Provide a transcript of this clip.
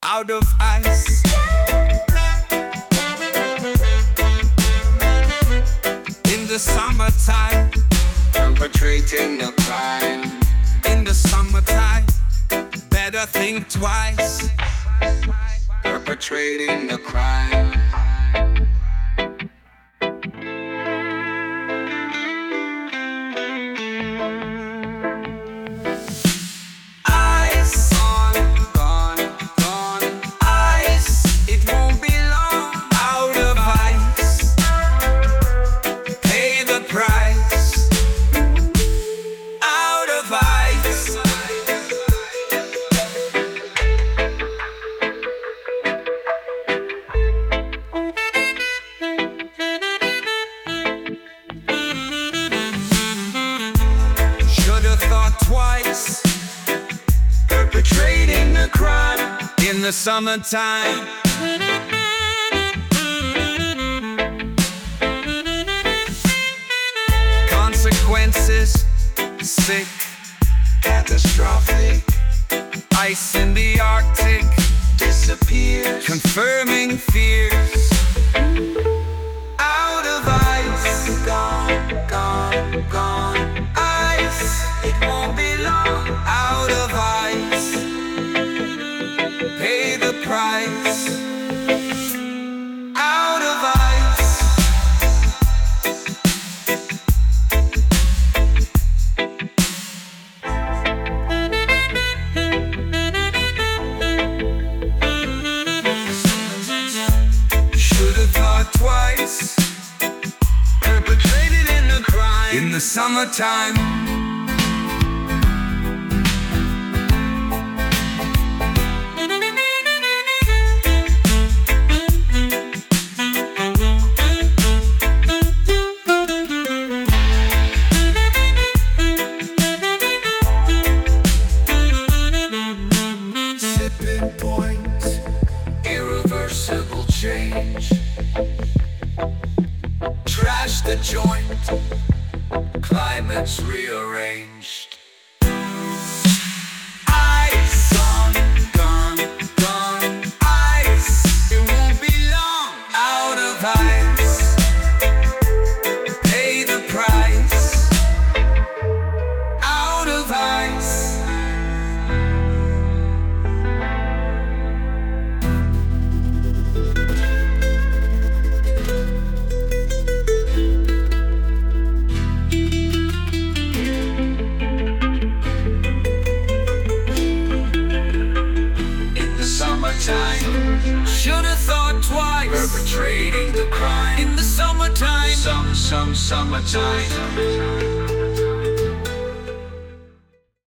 out of ice. In the summertime, perpetrating a crime. in the summertime, better think twice. Perpetrating a crime. Ice on ice, it won't be long. Out of ice, pay the price. Out of ice. Should've thought twice. Perpetrating a crime. In the summertime, consequences, sick, Catastrophic. ice in the Arctic, Disappears. confirming fears. Out of ice, Gone, gone, gone. ice, it won't be long. Out of ice, pay the price. Out of ice. Should've thought twice. Perpetrated in a crime. In the summertime, Tipping point. Irreversible change. Trash the joint. Climate's rearranged. ice, Gone, gone. ice, it won't be long. Out of ice, pay the price. Out of ice. In the summertime. Should've thought twice. Perpetrating the crime. In the summertime, Summertime.